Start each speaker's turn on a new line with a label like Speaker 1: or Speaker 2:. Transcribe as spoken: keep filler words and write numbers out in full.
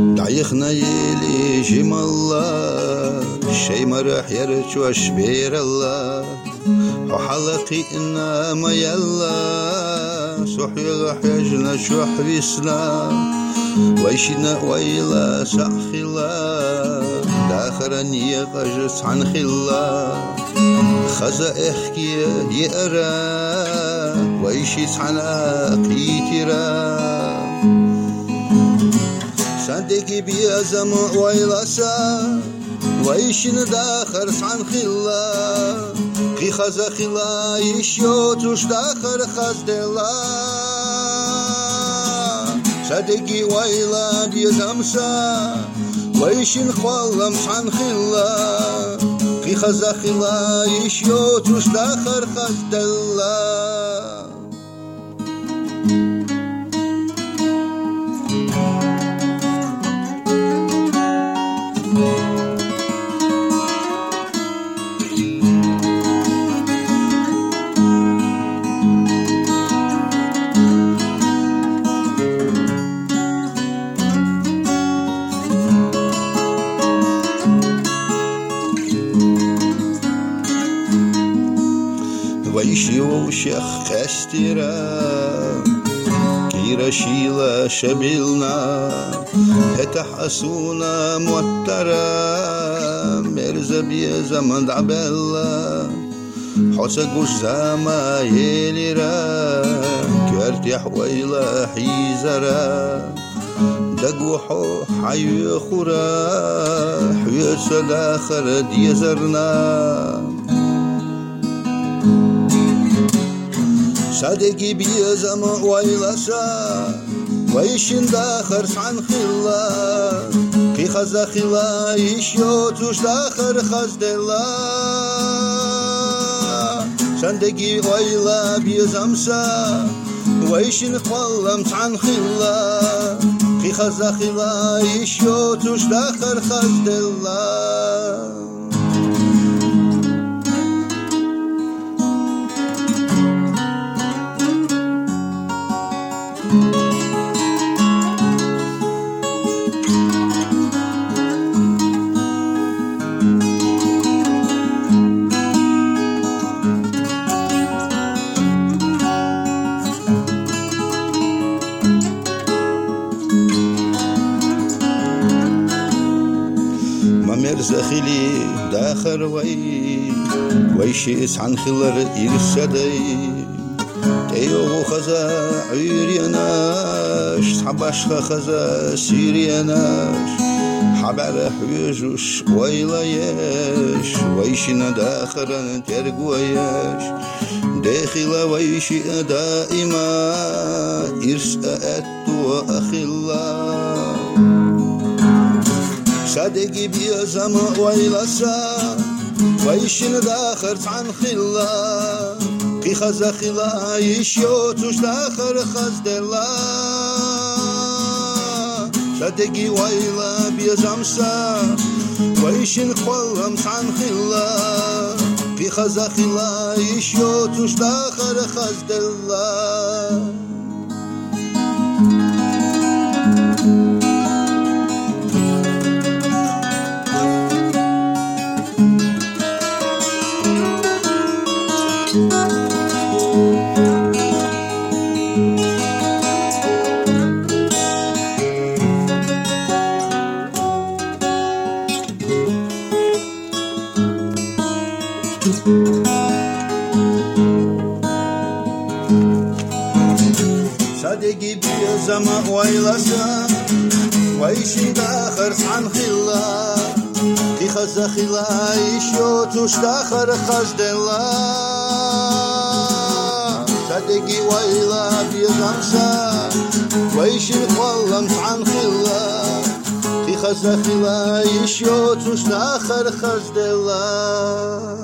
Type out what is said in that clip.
Speaker 1: دعيخنا يلي جم الله شي مرح يرجو شبير الله وحلقي إنا ما يلا سحي غح يجنا شح بسنا ويشنا ويلا سأخلا داخرني يقجس عن خلا خزا احكي يقرا ويشيس عن قيترا صدقي بيا زمع ويلاسا ويشن داخر عن خلا قي خزا خلا يشيوتوش داخر خزدلا صدقي ويلا بيا زمسا ويشن خوالم عن خلا قي خزا خلا يشيوتوش داخر خزدلا ويشيو شيخ خسترا كيرا شيلا شبيلنا هتحسونا موترا مرزا بيا زمن دعبلا حوسا قوش زاما يليرا كارتيح ويلا حيزرا دقوحو حيو خورا حيوسا داخر ديزرنا صدقي بيا زمع ويلاسا ويشن داخر عن خلا قي خزا خلا يشيوتوش داخر خزدلا صدقي ويلا بيا زمسا ويشن قلمت عن خلا قي خزا خلا يشيوتوش داخر خزدلا مرزا خلي داخر وي ويشيس عن خلر يرسدي تيوغو خزا عيريناش حباشخا خزا سيريناش حبار حيوجوش ويلايش ويشينا داخرا ترقويش داخل ويشي دائما إرسأت وأخلا صدقي بيا زمع ويلاسا ويشن داخر عن خلا قي خزا خلا يشيوتوش داخر خزدلا صدقي ويلا بيا زمسا ويشن قلم عن خلا قي خزا خلا يشيوتوش داخر خزدلا صدقي بيا زمع ويلاسا ويشي داخر عن خلا قي خزا خلا يشيوتوش داخر خزدلا صدقي ويلا بيا زمسا ويشي قلمت عن خلا قي خزا خلا يشيوتوش داخر خزدلا